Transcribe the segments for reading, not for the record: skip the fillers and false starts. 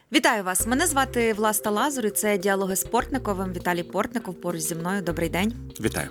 Вітаю вас! Мене звати Власта Лазур, і це «Діалоги з Портниковим». Віталій Портников поруч зі мною. Добрий день. Вітаю.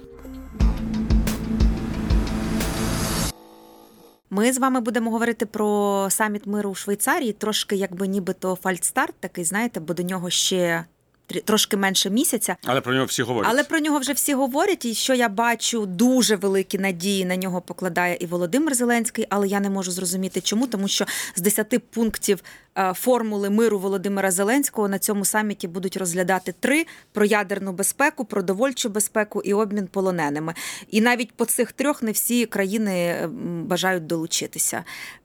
Ми з вами будемо говорити про саміт миру у Швейцарії. Трошки якби нібито фальстарт такий, знаєте, бо до нього ще трошки менше місяця. Але про нього всі говорять. Але про нього вже всі говорять, і що я бачу, дуже великі надії на нього покладає і Володимир Зеленський, але я не можу зрозуміти чому, тому що з 10 пунктів формули миру Володимира Зеленського на цьому саміті будуть розглядати 3: про ядерну безпеку, продовольчу безпеку і обмін полоненими. І навіть по цих 3 не всі країни бажають долучитися.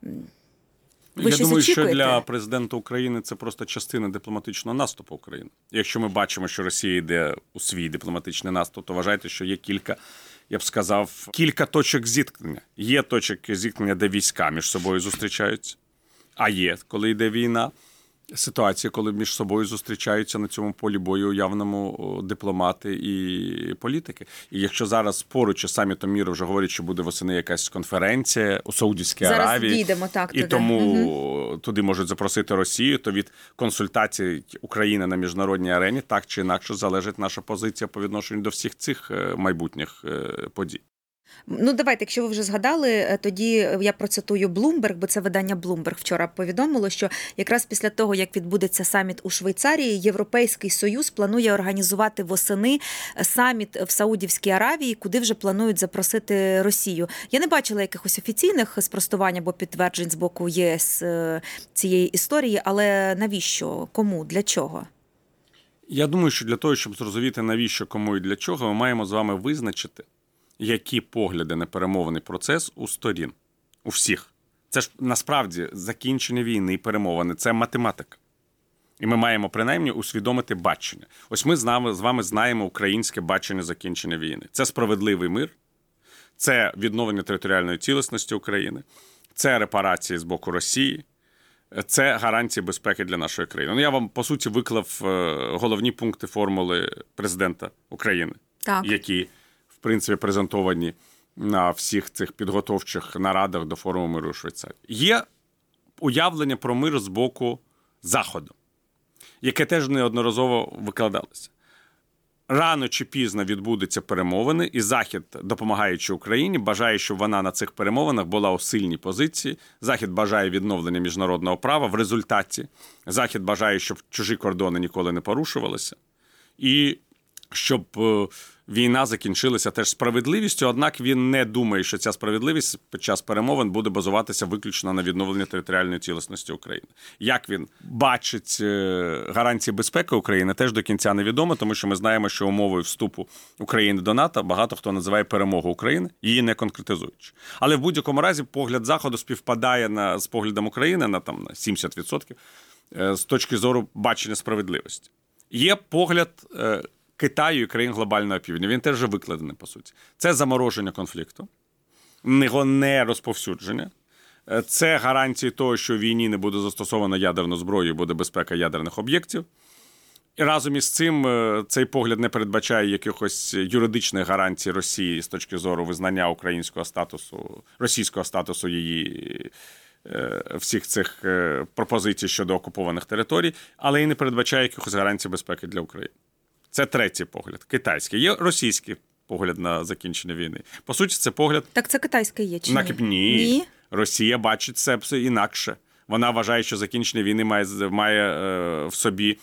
Я думаю, що для президента України це просто частина дипломатичного наступу України. Якщо ми бачимо, що Росія йде у свій дипломатичний наступ, то вважайте, що є кілька, я б сказав, кілька точок зіткнення. Є точки зіткнення, де війська між собою зустрічаються, а є, коли йде війна, ситуація, коли між собою зустрічаються на цьому полі бою уявному дипломати і політики. І якщо зараз поруч із самітом міру вже говорять, що буде восени якась конференція у Саудівській Аравії, зараз дійдемо, так, і тому туди можуть запросити Росію, то від консультацій України на міжнародній арені так чи інакше залежить наша позиція по відношенню до всіх цих майбутніх подій. Ну, давайте, якщо ви вже згадали, тоді я процитую Bloomberg, бо це видання Bloomberg вчора повідомило, що якраз після того, як відбудеться саміт у Швейцарії, Європейський Союз планує організувати восени саміт в Саудівській Аравії, куди вже планують запросити Росію. Я не бачила якихось офіційних спростувань або підтверджень з боку ЄС цієї історії, але навіщо? Кому? Для чого? Я думаю, що для того, щоб зрозуміти навіщо, кому і для чого, ми маємо з вами визначити, які погляди на перемовний процес у сторін, у всіх. Це ж насправді закінчення війни і перемовини – це математика. І ми маємо принаймні усвідомити бачення. Ось ми з вами знаємо українське бачення закінчення війни. Це справедливий мир, це відновлення територіальної цілісності України, це репарації з боку Росії, це гарантії безпеки для нашої країни. Ну, я вам, по суті, виклав головні пункти формули президента України, які в принципі, презентовані на всіх цих підготовчих нарадах до форуму миру у Швейцарії. Є уявлення про мир з боку Заходу, яке теж неодноразово викладалося. Рано чи пізно відбудуться перемовини, і Захід, допомагаючи Україні, бажає, щоб вона на цих перемовинах була у сильній позиції. Захід бажає відновлення міжнародного права. В результаті Захід бажає, щоб чужі кордони ніколи не порушувалися. І щоб війна закінчилася теж справедливістю, однак він не думає, що ця справедливість під час перемовин буде базуватися виключно на відновленні територіальної цілісності України. Як він бачить гарантії безпеки України, теж до кінця невідомо, тому що ми знаємо, що умовою вступу України до НАТО багато хто називає перемогу України, її не конкретизуючи. Але в будь-якому разі погляд Заходу співпадає з поглядом України на 70% з точки зору бачення справедливості. Є погляд Китаю і країн глобального півдня. Він теж вже викладений, по суті. Це замороження конфлікту, його не розповсюдження. Це гарантії того, що в війні не буде застосовано ядерну зброю і буде безпека ядерних об'єктів. І разом із цим цей погляд не передбачає якихось юридичних гарантій Росії з точки зору визнання українського статусу, російського статусу її всіх цих пропозицій щодо окупованих територій, але і не передбачає якихось гарантій безпеки для України. Це третій погляд, китайський. Є російський погляд на закінчення війни. По суті, це погляд... Так це китайський є чи ні? Ні. Росія бачить це інакше. Вона вважає, що закінчення війни має в собі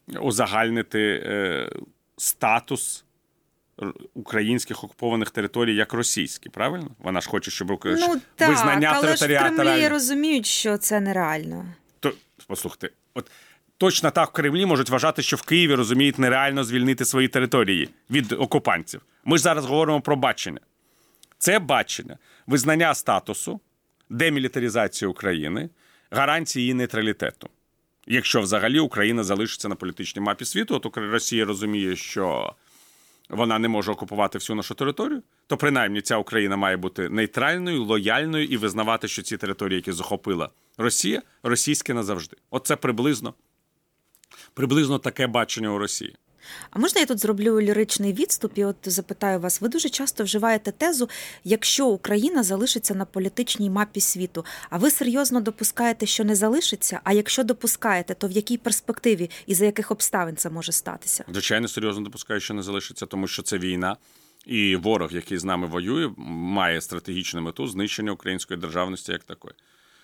узагальнити статус українських окупованих територій як російські, правильно? Вона ж хоче, щоб визнання але ж в Кремлі – розуміють, що це нереально. Послухайте, точно так в Кремлі можуть вважати, що в Києві розуміють нереально звільнити свої території від окупантів. Ми ж зараз говоримо про бачення. Це бачення визнання статусу, демілітаризації України, гарантії її нейтралітету. Якщо взагалі Україна залишиться на політичній мапі світу, то Росія розуміє, що вона не може окупувати всю нашу територію, то принаймні ця Україна має бути нейтральною, лояльною і визнавати, що ці території, які захопила Росія, російські назавжди. Оце приблизно таке бачення у Росії. А можна я тут зроблю ліричний відступ і от запитаю вас, ви дуже часто вживаєте тезу, якщо Україна залишиться на політичній мапі світу, а ви серйозно допускаєте, що не залишиться? А якщо допускаєте, то в якій перспективі і за яких обставин це може статися? Звичайно, серйозно допускаю, що не залишиться, тому що це війна. І ворог, який з нами воює, має стратегічну мету знищення української державності як такої.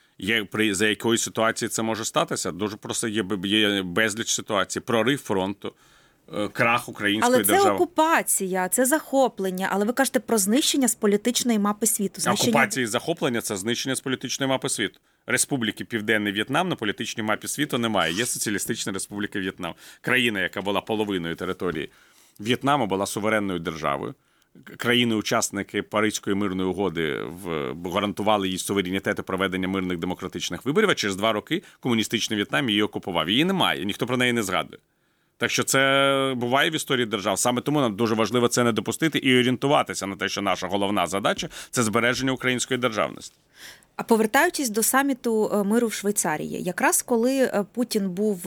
За якої ситуації це може статися? Дуже просто є безліч ситуацій. Прорив фронту, крах української держави. Але це окупація, це захоплення. Але ви кажете про знищення з політичної мапи світу. Окупація і захоплення – це знищення з політичної мапи світу. Республіки Південний В'єтнам на політичній мапі світу немає. Є Соціалістична Республіка В'єтнам. Країна, яка була половиною території В'єтнаму, була суверенною державою. Країни-учасники Паризької мирної угоди гарантували їй суверенітет і проведення мирних демократичних виборів, а через 2 роки комуністичний В'єтнам її окупував. Її немає, ніхто про неї не згадує. Так що це буває в історії держав. Саме тому нам дуже важливо це не допустити і орієнтуватися на те, що наша головна задача – це збереження української державності. А повертаючись до саміту миру в Швейцарії, якраз коли Путін був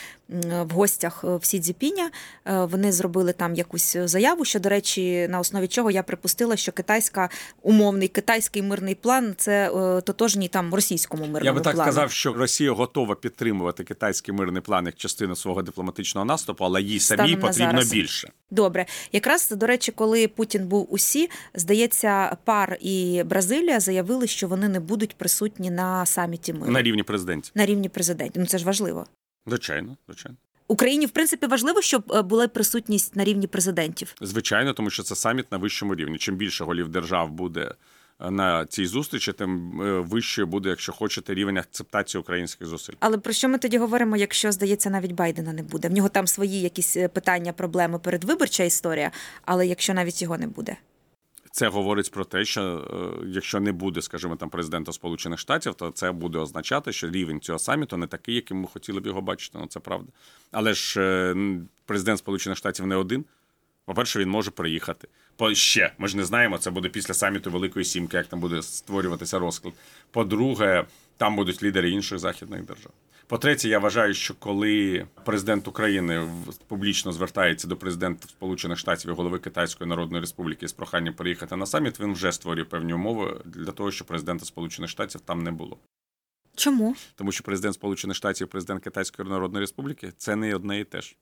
в гостях в Сі Цзіньпіня, вони зробили там якусь заяву, що, до речі, на основі чого я припустила, що умовний китайський мирний план – це тотожній там російському мирному плану. Я би так сказав, що Росія готова підтримувати китайський мирний план як частину свого дипломатичного наступу, але їй самій потрібно більше. Добре. Якраз, до речі, коли Путін був у Сі, здається, ПАР і Бразилія заявили, що вони не будуть присутні на саміті миру. На рівні президентів. На рівні президентів. Ну це ж важливо. Звичайно, звичайно. Україні, в принципі, важливо, щоб була присутність на рівні президентів? Звичайно, тому що це саміт на вищому рівні. Чим більше голів держав буде на цій зустрічі, тим вищою буде, якщо хочете, рівень акцептації українських зусиль. Але про що ми тоді говоримо, якщо, здається, навіть Байдена не буде? В нього там свої якісь питання, проблеми, передвиборча історія, але якщо навіть його не буде? Це говорить про те, що якщо не буде, скажімо, там президента Сполучених Штатів, то це буде означати, що рівень цього саміту не такий, яким ми хотіли б його бачити. Ну, це правда. Але ж президент Сполучених Штатів не один. По-перше, він може приїхати. Ми ж не знаємо, це буде після саміту Великої Сімки, як там буде створюватися розклад. По-друге, там будуть лідери інших західних держав. По-третє, я вважаю, що коли президент України публічно звертається до президента Сполучених Штатів і голови Китайської Народної Республіки з проханням приїхати на саміт, він вже створює певні умови для того, щоб президента Сполучених Штатів там не було. Чому? Тому що президент Сполучених Штатів і президент Китайської Народної Республіки – це не одне і те ж.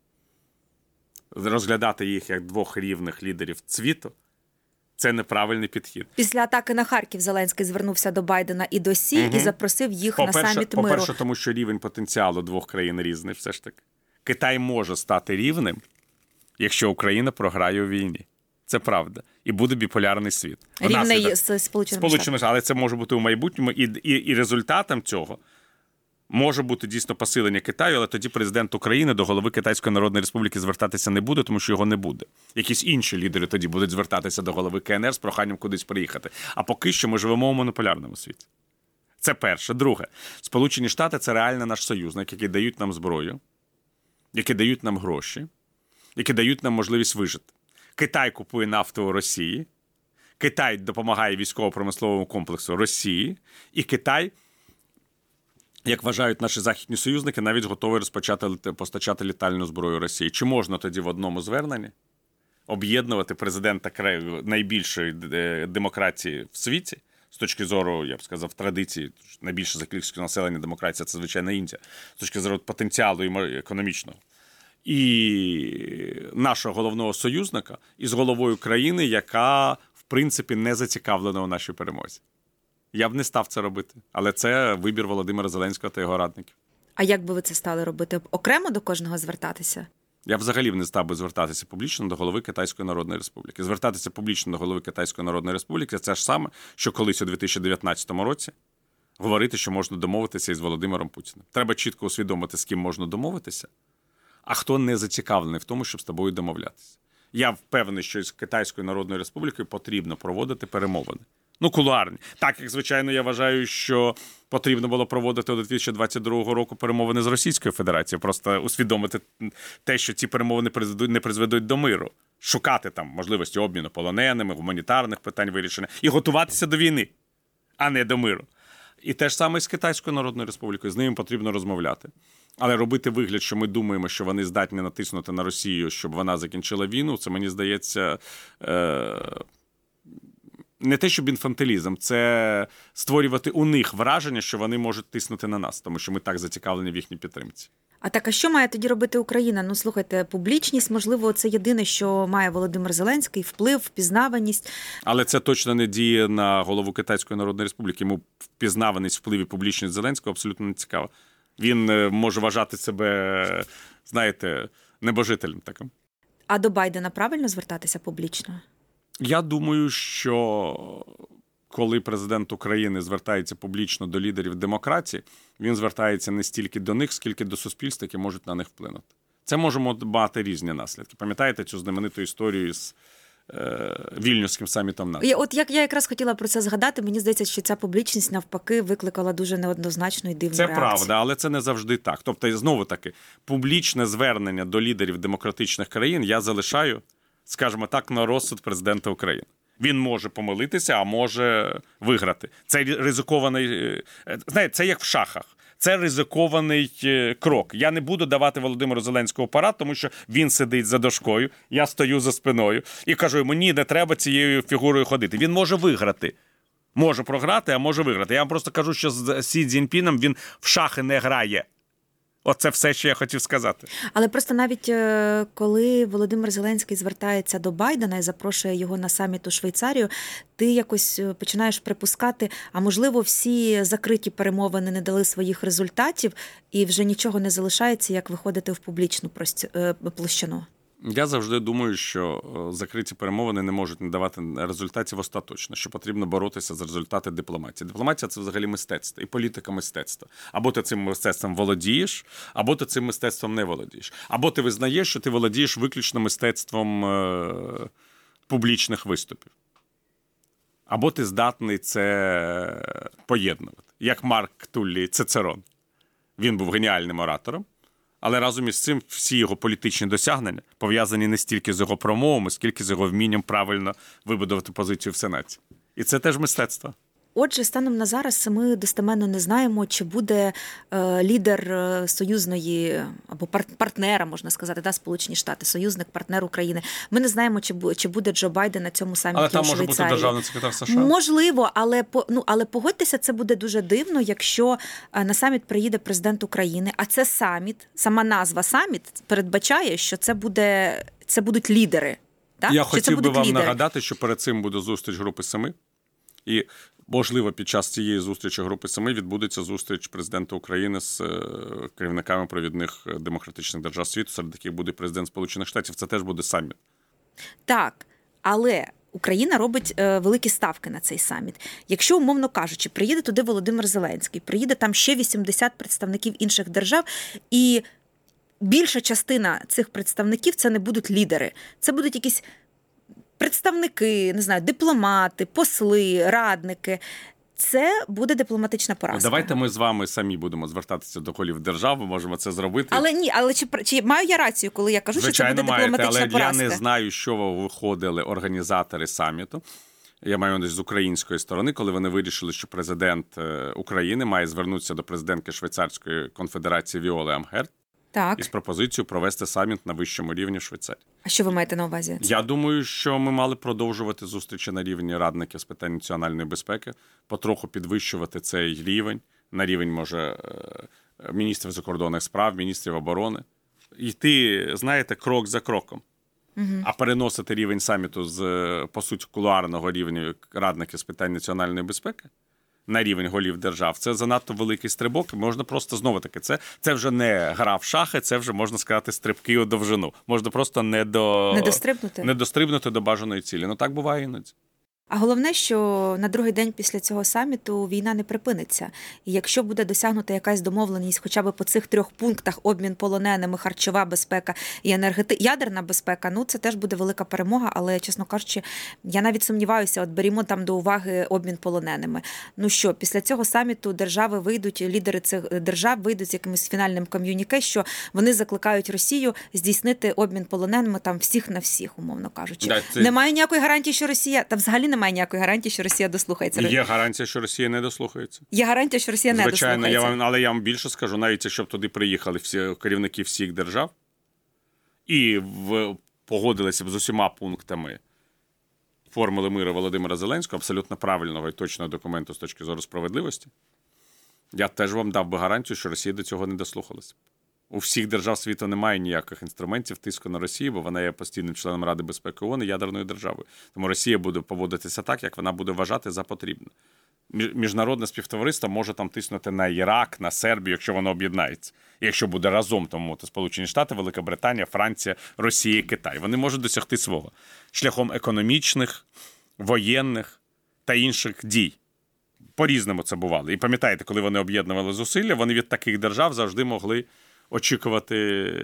Розглядати їх як 2 рівних лідерів світу – це неправильний підхід. Після атаки на Харків Зеленський звернувся до Байдена і до Сі і запросив їх на саміт миру. По-перше, тому що рівень потенціалу 2 країн різний все ж таки. Китай може стати рівним, якщо Україна програє у війні. Це правда. І буде біполярний світ. Рівний з Сполученими Штатами. Але це може бути у майбутньому. І результатом цього може бути дійсно посилення Китаю, але тоді президент України до голови Китайської Народної Республіки звертатися не буде, тому що його не буде. Якісь інші лідери тоді будуть звертатися до голови КНР з проханням кудись приїхати. А поки що ми живемо у монополярному світі. Це перше. Друге. Сполучені Штати – це реально наш союзник, які дають нам зброю, які дають нам гроші, які дають нам можливість вижити. Китай купує нафту у Росії, Китай допомагає військово-промисловому комплексу Росії, і Китай, як вважають наші західні союзники, навіть готовий постачати літальну зброю Росії. Чи можна тоді в одному зверненні об'єднувати президента найбільшої демократії в світі, з точки зору, я б сказав, традиції, найбільше за кількістю населення демократія – це, звичайно, Індія, з точки зору потенціалу і економічного, і нашого головного союзника, із головою країни, яка, в принципі, не зацікавлена у нашій перемозі. Я б не став це робити, але це вибір Володимира Зеленського та його радників. А як би ви це стали робити? Окремо до кожного звертатися? Я взагалі б не став би звертатися публічно до голови Китайської Народної Республіки. Звертатися публічно до голови Китайської Народної Республіки – це ж саме, що колись у 2019 році говорити, що можна домовитися із Володимиром Путіним. Треба чітко усвідомити, з ким можна домовитися, а хто не зацікавлений в тому, щоб з тобою домовлятися. Я впевнений, що з Китайською Народною Республікою потрібно проводити перемовини. Кулуарні. Так, як, звичайно, я вважаю, що потрібно було проводити до 2022 року перемовини з Російською Федерацією. Просто усвідомити те, що ці перемовини не призведуть до миру. Шукати там можливості обміну полоненими, гуманітарних питань вирішення. І готуватися до війни, а не до миру. І те ж саме з Китайською Народною Республікою. З ними потрібно розмовляти. Але робити вигляд, що ми думаємо, що вони здатні натиснути на Росію, щоб вона закінчила війну, це, мені здається, не те, щоб інфантилізм, це створювати у них враження, що вони можуть тиснути на нас, тому що ми так зацікавлені в їхній підтримці. А що має тоді робити Україна? Ну, слухайте, публічність, можливо, це єдине, що має Володимир Зеленський, вплив, впізнаваність. Але це точно не діє на голову Китайської Народної Республіки. Йому впізнаваність, вплив і публічність Зеленського абсолютно не цікаво. Він може вважати себе, знаєте, небожителем таким. А до Байдена правильно звертатися публічно? Я думаю, що коли президент України звертається публічно до лідерів демократії, він звертається не стільки до них, скільки до суспільства, які можуть на них вплинути. Це може мати різні наслідки. Пам'ятаєте цю знамениту історію з Вільнюським самітом НАТО? От як я якраз хотіла про це згадати, мені здається, що ця публічність навпаки викликала дуже неоднозначну і дивну реакцію. Це правда, але це не завжди так. Тобто, знову-таки, публічне звернення до лідерів демократичних країн я залишаю, скажімо так, на розсуд президента України. Він може помилитися, а може виграти. Це ризикований, знаєте, це як в шахах. Це ризикований крок. Я не буду давати Володимиру Зеленському парад, тому що він сидить за дошкою, я стою за спиною і кажу йому, ні, не треба цією фігурою ходити. Він може виграти. Може програти, а може виграти. Я вам просто кажу, що з Сі Цзіньпіном він в шахи не грає. Оце все, що я хотів сказати. Але просто навіть коли Володимир Зеленський звертається до Байдена і запрошує його на саміт у Швейцарію, ти якось починаєш припускати, а можливо всі закриті перемовини не дали своїх результатів і вже нічого не залишається, як виходити в публічну площину. Я завжди думаю, що закриті перемовини не можуть не давати результатів остаточно, що потрібно боротися за результати дипломатії. Дипломатія – це взагалі мистецтво, і політика – мистецтво. Або ти цим мистецтвом володієш, або ти цим мистецтвом не володієш. Або ти визнаєш, що ти володієш виключно мистецтвом публічних виступів. Або ти здатний це поєднувати. Як Марк Туллій Цицерон. Він був геніальним оратором. Але разом із цим всі його політичні досягнення пов'язані не стільки з його промовами, скільки з його вмінням правильно вибудувати позицію в Сенаті. І це теж мистецтво. Отже, станом на зараз ми достеменно не знаємо, чи буде лідер союзної або партнера, можна сказати, Сполучені Штати, союзник, партнер України. Ми не знаємо, чи буде Джо Байден на цьому саміті у Швейцарії. Але там може бути державний секретар США. Можливо, але погодьтеся, це буде дуже дивно, якщо на саміт приїде президент України, а це саміт, сама назва саміт передбачає, що це будуть лідери. Так? Я хотів би вам нагадати, що перед цим буде зустріч Групи Семи. І, можливо, під час цієї зустрічі Групи Семи відбудеться зустріч президента України з керівниками провідних демократичних держав світу, серед яких буде президент Сполучених Штатів. Це теж буде саміт. Так, але Україна робить великі ставки на цей саміт. Якщо, умовно кажучи, приїде туди Володимир Зеленський, приїде там ще 80 представників інших держав, і більша частина цих представників – це не будуть лідери. Це будуть якісь представники, не знаю, дипломати, посли, радники. Це буде дипломатична поразка. Давайте ми з вами самі будемо звертатися до голів держав, ми можемо це зробити. Але чи маю я рацію, коли я кажу, звичайно, що це буде дипломатична маєте, поразка? Але я не знаю, що виходили організатори саміту. Я маю на увазі з української сторони, коли вони вирішили, що президент України має звернутися до президентки Швейцарської конфедерації Віоли Амхерт із пропозицією провести саміт на вищому рівні в Швейцарії. А що ви маєте на увазі? Я думаю, що ми мали продовжувати зустрічі на рівні радників з питань національної безпеки, потроху підвищувати цей рівень, на рівень, може, міністрів закордонних справ, міністрів оборони. Йти, знаєте, крок за кроком. А переносити рівень саміту з, по суті, кулуарного рівня радників з питань національної безпеки на рівень голів держав, це занадто великий стрибок. Можна просто, знову-таки, це вже не гра в шахи, це вже, можна сказати, стрибки у довжину. Можна просто не дострибнути до бажаної цілі. Ну так буває іноді. А головне, що на другий день після цього саміту війна не припиниться. І якщо буде досягнута якась домовленість хоча б по цих 3 пунктах: обмін полоненими, харчова безпека і ядерна безпека, ну це теж буде велика перемога, але, чесно кажучи, я навіть сумніваюся, от берімо там до уваги обмін полоненими. Ну що, після цього саміту держави вийдуть, лідери цих держав вийдуть з якимось фінальним ком'юніке, що вони закликають Росію здійснити обмін полоненими там всіх на всіх, умовно кажучи. Немає ніякої гарантії, що Росія, та взагалі немає ніякої гарантії, що Росія дослухається. Є гарантія, що Росія не дослухається. Є гарантія, що Росія не Звичайно, дослухається. але я вам більше скажу, навіть якщо б туди приїхали всі керівники всіх держав і погодилися б з усіма пунктами формули миру Володимира Зеленського, абсолютно правильного і точного документу з точки зору справедливості, я теж вам дав би гарантію, що Росія до цього не дослухалася. У всіх держав світу немає ніяких інструментів тиску на Росію, бо вона є постійним членом Ради безпеки ООН і ядерною державою. Тому Росія буде поводитися так, як вона буде вважати за потрібне. Міжнародне співтовариство може там тиснути на Ірак, на Сербію, якщо воно об'єднається. І якщо буде разом, тому Сполучені Штати, Велика Британія, Франція, Росія і Китай. Вони можуть досягти свого шляхом економічних, воєнних та інших дій. По-різному це бувало. І пам'ятаєте, коли вони об'єднували зусилля, вони від таких держав завжди могли очікувати,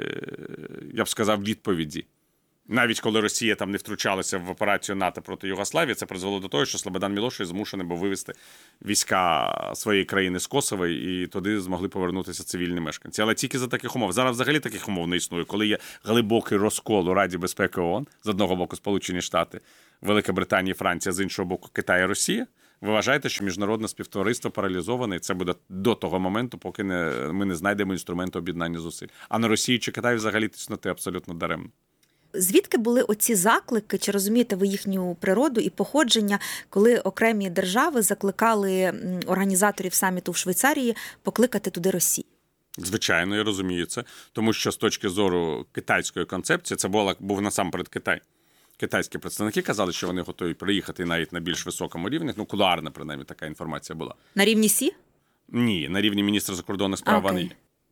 я б сказав, відповіді. Навіть коли Росія там не втручалася в операцію НАТО проти Югославії, це призвело до того, що Слободан Мілошевич змушений був вивести війська своєї країни з Косова, і туди змогли повернутися цивільні мешканці. Але тільки за таких умов. Зараз взагалі таких умов не існує. Коли є глибокий розкол у Раді безпеки ООН, з одного боку Сполучені Штати, Велика Британія і Франція, з іншого боку Китай і Росія, ви вважаєте, що міжнародне співтовариство паралізоване, і це буде до того моменту, поки ми не знайдемо інструменту об'єднання зусиль. А на Росію чи Китай взагалі тиснути абсолютно даремно. Звідки були оці заклики, чи розумієте ви їхню природу і походження, коли окремі держави закликали організаторів саміту в Швейцарії покликати туди Росію? Звичайно, я розумію це. Тому що з точки зору китайської концепції, це був насамперед Китай. Китайські представники казали, що вони готові приїхати навіть на більш високому рівні. Ну, кулуарна, принаймні, така інформація була. На рівні СІ? Ні, на рівні міністра закордонних справ вони є.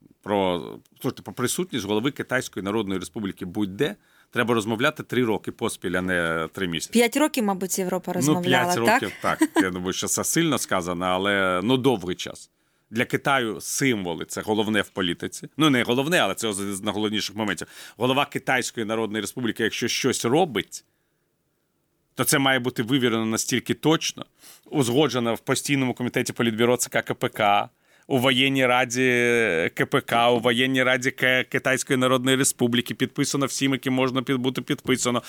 Про присутність голови Китайської Народної Республіки будь-де треба розмовляти 3 роки поспіль, а не 3 місяці. 5 років, мабуть, Європа розмовляла, 5 років, так? Я думаю, що це сильно сказано, але довгий час. Для Китаю символи – це головне в політиці. Ну, не головне, але це один з найголовніших моментів. Голова Китайської Народної Республіки, якщо щось робить, то це має бути вивірено настільки точно, узгоджено в постійному комітеті Політбюро ЦК КПК, у воєнній раді КПК, у воєнній раді Китайської Народної Республіки, підписано всім, яким можна бути підписано,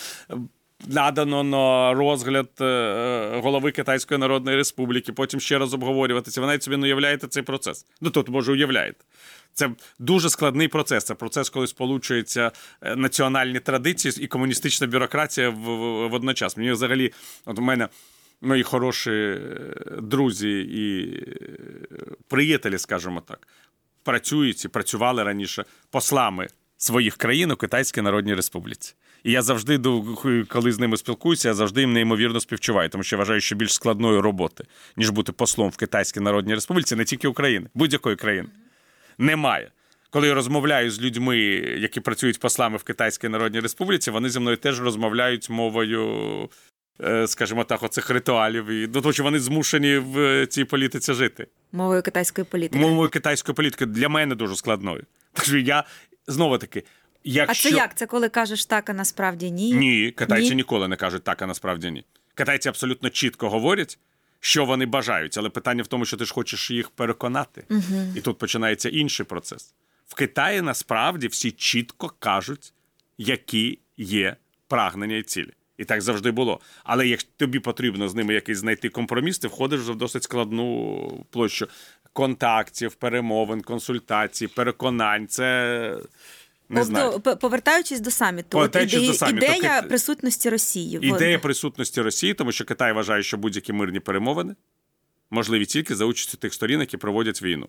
надано на розгляд голови Китайської Народної Республіки, потім ще раз обговорюватися. Ви навіть собі не уявляєте цей процес. Ну, тут, може, уявляєте. Це дуже складний процес. Це процес, коли сполучуються національні традиції і комуністична бюрократія водночас. Мені взагалі, от у мене мої хороші друзі і приятелі, скажімо так, працюють і працювали раніше послами своїх країн у Китайській Народній Республіці. І я завжди, коли з ними спілкуюся, я завжди їм неймовірно співчуваю, тому що вважаю, що більш складної роботи, ніж бути послом в Китайській Народній Республіці, не тільки України, будь-якої країни. Немає. Коли я розмовляю з людьми, які працюють послами в Китайській Народній Республіці, вони зі мною теж розмовляють мовою, скажімо так, оцих ритуалів. І, тому що вони змушені в цій політиці жити. Мовою китайської політики. Мовою китайської політики для мене дуже складною. Так що я, знову-таки, якщо... А це як? Це коли кажеш так, а насправді ні? Ні, китайці ніколи не кажуть так, а насправді ні. Китайці абсолютно чітко говорять, що вони бажають, але питання в тому, що ти ж хочеш їх переконати. Угу. І тут починається інший процес. В Китаї насправді всі чітко кажуть, які є прагнення і цілі. І так завжди було. Але як тобі потрібно з ними якийсь знайти компроміс, ти входиш вже в досить складну площу контактів, перемовин, консультацій, переконань. Це... Не знаю. Повертаючись до саміту, ідея присутності Росії. Ідея присутності Росії, тому що Китай вважає, що будь-які мирні перемовини можливі тільки за участю тих сторін, які проводять війну.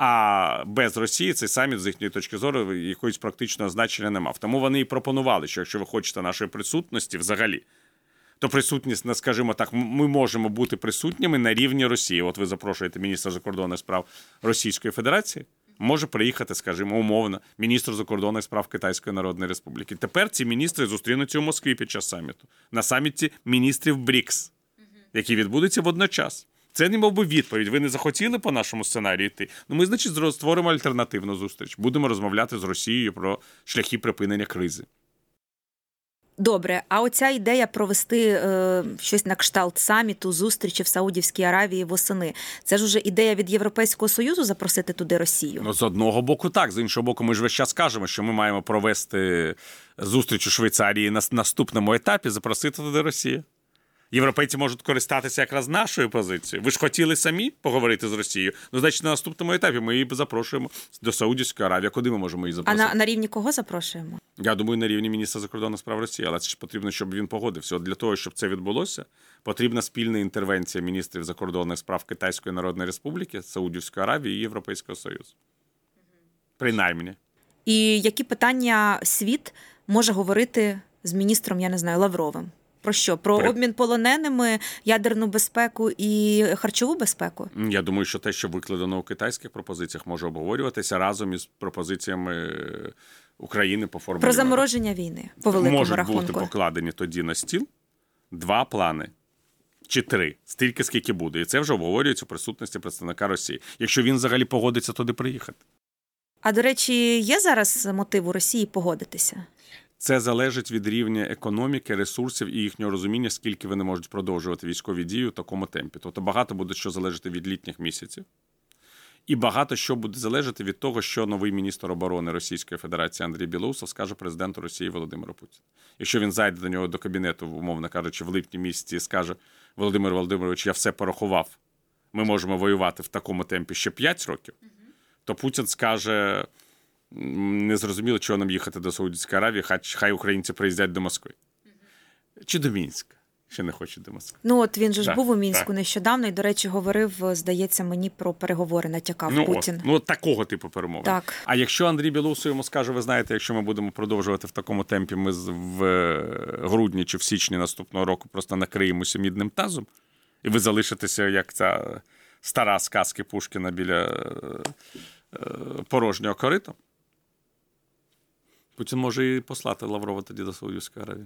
А без Росії цей саміт, з їхньої точки зору, якогось практичного значення не мав. Тому вони і пропонували, що якщо ви хочете нашої присутності взагалі, то присутність, скажімо так, ми можемо бути присутніми на рівні Росії. От ви запрошуєте міністра закордонних справ Російської Федерації, може приїхати, скажімо, умовно, міністр закордонних справ Китайської Народної Республіки. Тепер ці міністри зустрінуться у Москві під час саміту. На саміті міністрів БРІКС, який відбудеться водночас. Це не мов би відповідь. Ви не захотіли по нашому сценарію йти? Ну ми, значить, створимо альтернативну зустріч. Будемо розмовляти з Росією про шляхи припинення кризи. Добре, а оця ідея провести щось на кшталт саміту, зустрічі в Саудівській Аравії восени, це ж уже ідея від Європейського Союзу запросити туди Росію? Ну, з одного боку так, з іншого боку ми ж весь час кажемо, що ми маємо провести зустріч у Швейцарії на наступному етапі, запросити туди Росію. Європейці можуть користатися якраз нашою позицією. Ви ж хотіли самі поговорити з Росією? Ну, значить, на наступному етапі ми її запрошуємо до Саудівської Аравії. Куди ми можемо її А запросити? на рівні кого запрошуємо? Я думаю, на рівні міністра закордонних справ Росії, але це ж потрібно, щоб він погодився. От для того, щоб це відбулося, потрібна спільна інтервенція міністрів закордонних справ Китайської Народної Республіки, Саудівської Аравії і Європейського Союзу. Принаймні. І які питання світ може говорити з міністром, я не знаю, Лавровим? Про що? Про обмін полоненими, ядерну безпеку і харчову безпеку? Я думаю, що те, що викладено у китайських пропозиціях, може обговорюватися разом із пропозиціями України по формулі. Про замороження війни, по великому Можуть рахунку. бути покладені тоді на стіл 2 плани. Чи 3, стільки, скільки буде. І це вже обговорюється у присутності представника Росії. Якщо він взагалі погодиться туди приїхати. А, до речі, є зараз мотив у Росії погодитися? Це залежить від рівня економіки, ресурсів і їхнього розуміння, скільки вони можуть продовжувати військові дії у такому темпі. Тобто багато буде що залежати від літніх місяців. І багато що буде залежати від того, що новий міністр оборони Російської Федерації Андрій Білоусов скаже президенту Росії Володимиру Путіну. Якщо він зайде до нього до кабінету, умовно кажучи, в липні місяці і скаже: Володимир Володимирович, я все порахував, ми можемо воювати в такому темпі ще 5 років, то Путін скаже: не зрозуміло, чого нам їхати до Саудівської Аравії, хай українці приїздять до Москви. Чи до Мінська. Ще не хочуть до Москви. Ну, от він же ж був у Мінську нещодавно і, до речі, говорив, здається, мені про переговори, натякав Путін. Ну, такого типу перемовин. Так. А якщо Андрій Білоусов йому скаже: ви знаєте, якщо ми будемо продовжувати в такому темпі, ми в грудні чи в січні наступного року просто накриємося мідним тазом, і ви залишитеся, як ця стара сказки Пушкіна біля порожнього корита, Путін може і послати Лаврова тоді до Саудівської Аравії.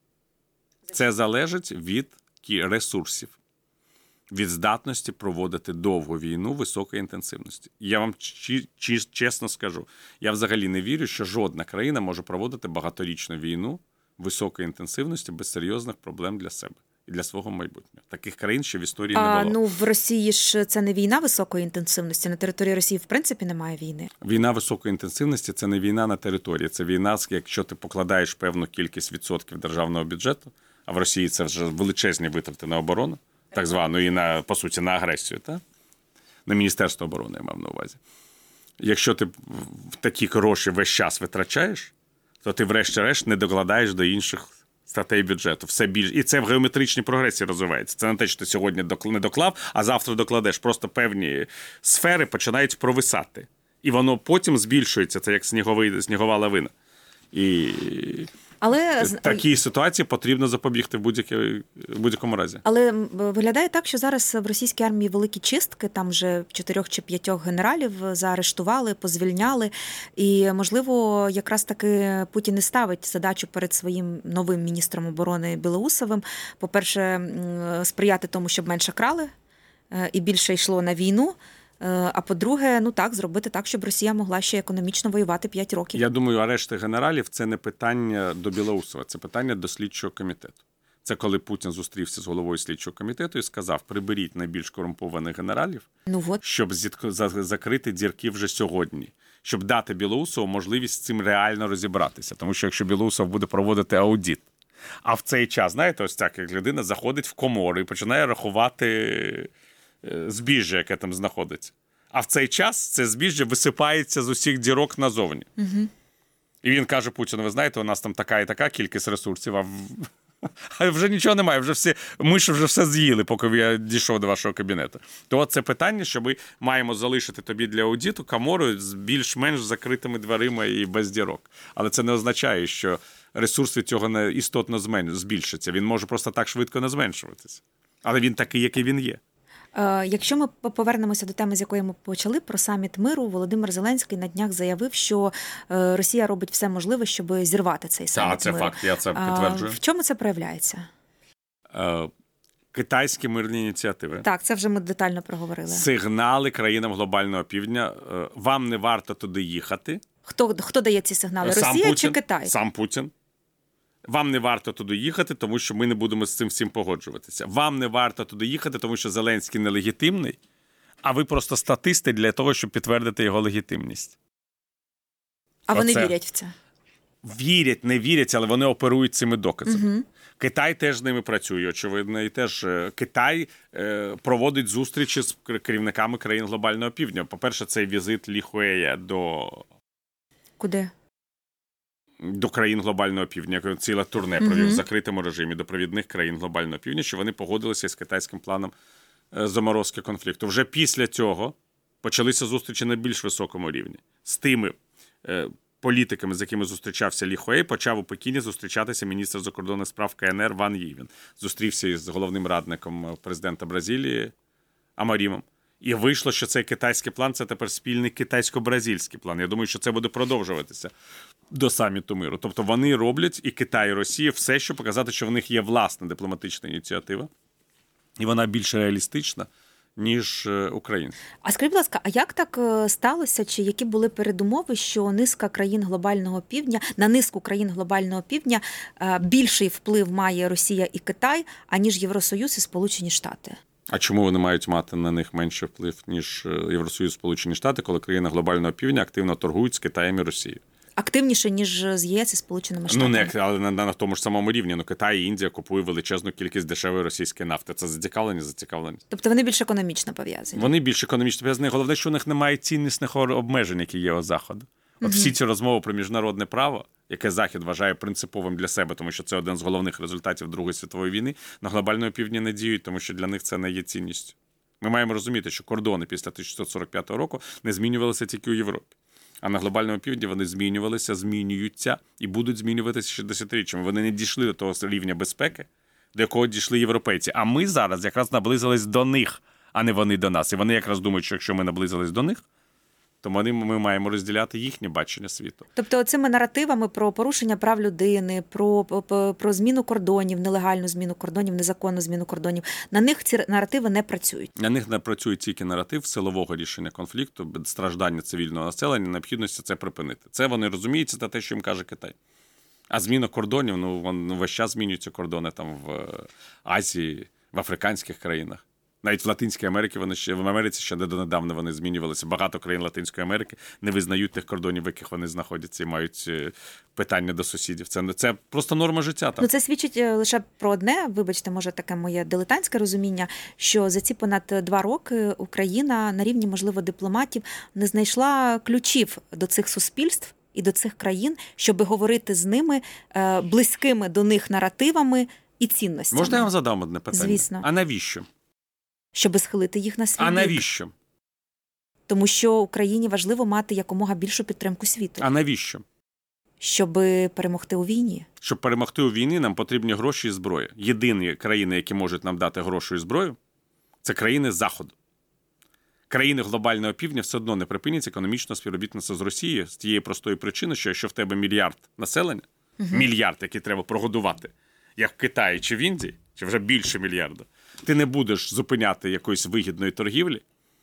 Це залежить від ресурсів, від здатності проводити довгу війну високої інтенсивності. Я вам чесно скажу, я взагалі не вірю, що жодна країна може проводити багаторічну війну високої інтенсивності без серйозних проблем для себе і для свого майбутнього. Таких країн ще в історії не було. Ну, в Росії ж це не війна високої інтенсивності. На території Росії, в принципі, немає війни. Війна високої інтенсивності – це не війна на території. Це війна, якщо ти покладаєш певну кількість відсотків державного бюджету, а в Росії це вже величезні витрати на оборону, так звану, і на, по суті, на агресію, та? На Міністерство оборони, я мав на увазі. Якщо ти такі гроші весь час витрачаєш, то ти врешті-решт не докладаєш до інших статей бюджету. Все більше. І це в геометричній прогресії розвивається. Це не те, що ти сьогодні не доклав, а завтра докладеш. Просто певні сфери починають провисати. І воно потім збільшується. Це як снігова лавина. І Але такій ситуації потрібно запобігти в будь-якому разі. Але виглядає так, що зараз в російській армії великі чистки, там вже 4 чи 5 генералів заарештували, позвільняли. І, можливо, якраз таки Путін і ставить задачу перед своїм новим міністром оборони Білоусовим. По-перше, сприяти тому, щоб менше крали і більше йшло на війну. А по-друге, зробити так, щоб Росія могла ще економічно воювати 5 років. Я думаю, арешти генералів – це не питання до Білоусова, це питання до слідчого комітету. Це коли Путін зустрівся з головою слідчого комітету і сказав: приберіть найбільш корумпованих генералів, щоб закрити дірки вже сьогодні, щоб дати Білоусову можливість з цим реально розібратися. Тому що якщо Білоусов буде проводити аудит, а в цей час, знаєте, ось так, як людина заходить в комору і починає рахувати збіжжя, яке там знаходиться. А в цей час це збіжжя висипається з усіх дірок назовні. Угу. І він каже Путіну: ви знаєте, у нас там така і така кількість ресурсів, а вже нічого немає, ми ж вже все з'їли, поки я дійшов до вашого кабінету. То це питання, що ми маємо залишити тобі для аудиту камору з більш-менш закритими дверима і без дірок. Але це не означає, що ресурс від цього не істотно збільшиться. Він може просто так швидко не зменшуватися. Але він такий, який він є. Якщо ми повернемося до теми, з якої ми почали, про саміт миру, Володимир Зеленський на днях заявив, що Росія робить все можливе, щоб зірвати цей саміт миру. Так, це факт, я це підтверджую. В чому це проявляється? Китайські мирні ініціативи. Так, це вже ми детально проговорили. Сигнали країнам глобального півдня. Вам не варто туди їхати. Хто дає ці сигнали? Сам Росія Путін, чи Китай? Сам Путін. Вам не варто туди їхати, тому що ми не будемо з цим всім погоджуватися. Вам не варто туди їхати, тому що Зеленський нелегітимний, а ви просто статисти для того, щоб підтвердити його легітимність. А вони вірять в це? вірять, не вірять, але вони оперують цими доказами. Китай теж з ними працює, очевидно, і теж Китай проводить зустрічі з керівниками країн Глобального Півдня. По-перше, цей візит Лі Хуея до... Куди? До країн Глобального Півдня, ціле турне провів в закритому режимі до провідних країн Глобального Півдня, що вони погодилися з китайським планом заморозки конфлікту. Вже після цього почалися зустрічі на більш високому рівні. З тими політиками, з якими зустрічався Лі Хуей, почав у Пекіні зустрічатися міністр закордонних справ КНР Ван Ї. Він зустрівся із головним радником президента Бразилії Аморімом. І вийшло, що цей китайський план – це тепер спільний китайсько-бразильський план. Я думаю, що це буде продовжуватися до саміту миру. Тобто вони роблять, і Китай, і Росія, все, щоб показати, що в них є власна дипломатична ініціатива. І вона більш реалістична, ніж Україна. А скажіть, будь ласка, а як так сталося, чи які були передумови, що низка країн Глобального Півдня, на низку країн Глобального Півдня більший вплив має Росія і Китай, аніж Євросоюз і Сполучені Штати? А чому вони мають мати на них менший вплив, ніж Євросоюз, Сполучені Штати, коли країни Глобального Півдня активно торгують з Китаєм і Росією? Активніше, ніж з ЄС і Сполученими Штатами? Ну, не, але на тому ж самому рівні. Ну, Китай і Індія купують величезну кількість дешевої російської нафти. Це зацікавленість? Тобто вони більш економічно пов'язані? Вони більш економічно пов'язані. Головне, що у них немає ціннісних обмежень, які є у Заходу. От всі ці розмови про міжнародне право, яке Захід вважає принциповим для себе, тому що це один з головних результатів Другої світової війни, на Глобальному Півдні не діють, тому що для них це не є цінністю. Ми маємо розуміти, що кордони після 1945 року не змінювалися тільки у Європі. А на Глобальному Півдні вони змінювалися, змінюються і будуть змінюватися ще десятиріччями. Вони не дійшли до того рівня безпеки, до якого дійшли європейці. А ми зараз якраз наблизились до них, а не вони до нас. І вони якраз думають, що якщо ми наблизились до них, то ми маємо розділяти їхнє бачення світу. Тобто цими наративами про порушення прав людини, про зміну кордонів, нелегальну зміну кордонів, незаконну зміну кордонів, на них ці наративи не працюють? На них не працює тільки наратив силового рішення конфлікту, страждання цивільного населення, необхідності це припинити. Це вони розуміють, це те, що їм каже Китай. А зміна кордонів, весь час змінюються кордони там в Азії, в африканських країнах. Навіть в Латинській Америці в Америці ще донедавна вони змінювалися. Багато країн Латинської Америки не визнають тих кордонів, в яких вони знаходяться, і мають питання до сусідів. Це просто норма життя. Там. Ну, це свідчить лише про одне, вибачте, може таке моє дилетантське розуміння, що за ці понад 2 роки Україна на рівні, можливо, дипломатів не знайшла ключів до цих суспільств і до цих країн, щоб говорити з ними близькими до них наративами і цінностями. Можна я вам задам одне питання? Звісно. А навіщо? Щоб схилити їх на свій бік. А навіщо? Тому що Україні важливо мати якомога більшу підтримку світу. А навіщо? Щоб перемогти у війні. Щоб перемогти у війні, нам потрібні гроші і зброя. Єдині країни, які можуть нам дати гроші і зброю, це країни Заходу. Країни Глобального Півдня все одно не припинять економічне співробітництво з Росією з тієї простої причини, що якщо в тебе мільярд населення, мільярд, який треба прогодувати, як в Китаї чи в Індії, чи вже більше мільярда, ти не будеш зупиняти якоїсь вигідної торгівлі,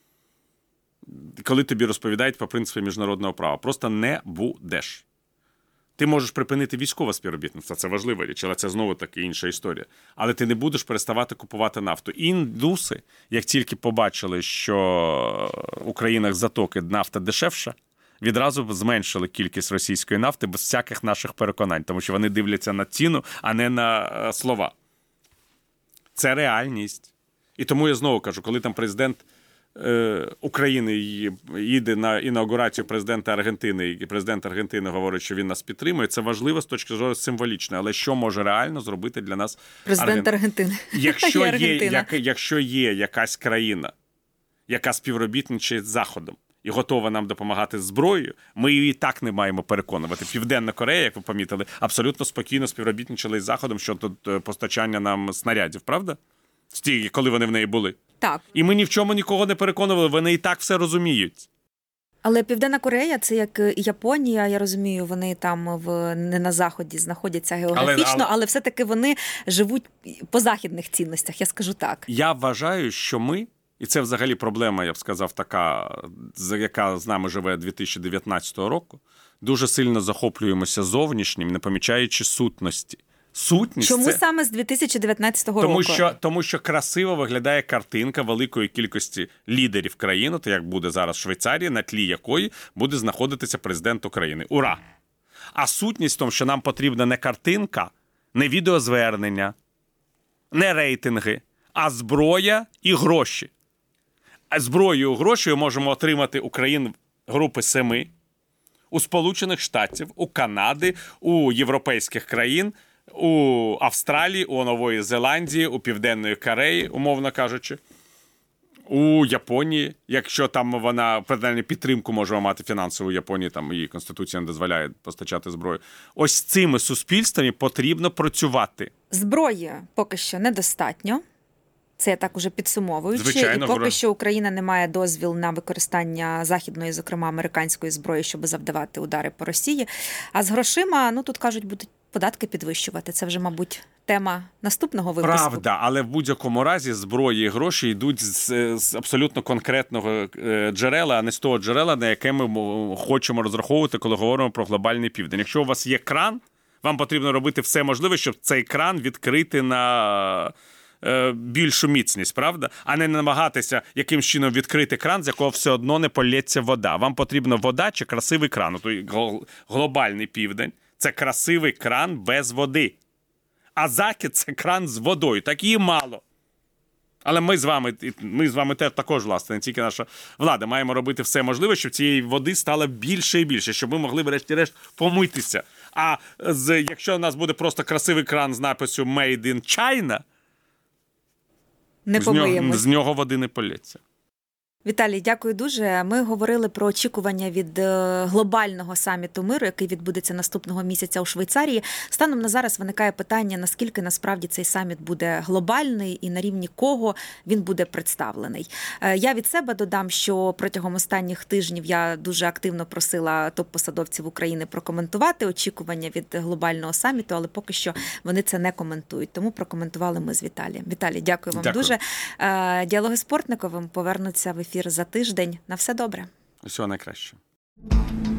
коли тобі розповідають по принципі міжнародного права. Просто не будеш. Ти можеш припинити військове співробітництво, це важлива річ, але це знову-таки інша історія. Але ти не будеш переставати купувати нафту. Індуси, як тільки побачили, що у країнах Затоки нафта дешевша, відразу зменшили кількість російської нафти без всяких наших переконань, тому що вони дивляться на ціну, а не на слова. Це реальність. І тому я знову кажу, коли там президент України їде на інаугурацію президента Аргентини, і президент Аргентини говорить, що він нас підтримує, це важливо з точки зору символічної. Але що може реально зробити для нас президент Аргентини? Якщо є якась країна, яка співробітничає з Заходом і готова нам допомагати зброєю, ми її і так не маємо переконувати. Південна Корея, як ви помітили, абсолютно спокійно співробітничала із Заходом щодо постачання нам снарядів, правда? Коли вони в неї були. Так. І ми ні в чому нікого не переконували, вони і так все розуміють. Але Південна Корея, це як і Японія, я розумію, вони там не на Заході знаходяться географічно, але все-таки вони живуть по західних цінностях, я скажу так. Я вважаю, що ми, і це взагалі проблема, я б сказав, така, яка з нами живе 2019 року, дуже сильно захоплюємося зовнішнім, не помічаючи сутності. Сутність. Чому саме з 2019 року? Тому що красиво виглядає картинка великої кількості лідерів країн, от як буде зараз Швейцарія, на тлі якої буде знаходитися президент України. Ура! А сутність в тому, що нам потрібна не картинка, не відеозвернення, не рейтинги, а зброя і гроші. А зброю і гроші можемо отримати у країн групи 7, у Сполучених Штатів, у Канади, у європейських країн, у Австралії, у Нової Зеландії, у Південної Кореї, умовно кажучи, у Японії, якщо там вона, принаймні, підтримку може мати фінансову Японії, там її конституція не дозволяє постачати зброю. Ось з цими суспільствами потрібно працювати. Зброї поки що недостатньо. Це я так уже підсумовуючи. Звичайно, І поки що Україна не має дозвіл на використання західної, зокрема американської зброї, щоб завдавати удари по Росії. А з грошима, ну тут кажуть, будуть податки підвищувати. Це вже, мабуть, тема наступного випуску. Правда, але в будь-якому разі зброї і гроші йдуть з абсолютно конкретного джерела, а не з того джерела, на яке ми хочемо розраховувати, коли говоримо про глобальний південь. Якщо у вас є кран, вам потрібно робити все можливе, щоб цей кран відкрити на більшу міцність, правда? А не намагатися якимсь чином відкрити кран, з якого все одно не полється вода. Вам потрібна вода чи красивий кран. Глобальний південь – це красивий кран без води. А захід – це кран з водою. Так її мало. Але ми з вами також, власне, не тільки наша влада, маємо робити все можливе, щоб цієї води стало більше і більше, щоб ми могли, врешті-решт, помитися. А якщо у нас буде просто красивий кран з напису «Made in China», не помиємось. З нього води не полється. Віталій, дякую дуже. Ми говорили про очікування від глобального саміту миру, який відбудеться наступного місяця у Швейцарії. Станом на зараз виникає питання, наскільки насправді цей саміт буде глобальний і на рівні кого він буде представлений. Я від себе додам, що протягом останніх тижнів я дуже активно просила топ-посадовців України прокоментувати очікування від глобального саміту, але поки що вони це не коментують. Тому прокоментували ми з Віталієм. Віталій, дякую вам дуже. Діалоги з Портниковим повернуться в ефір за тиждень. На все добре. Всього найкраще.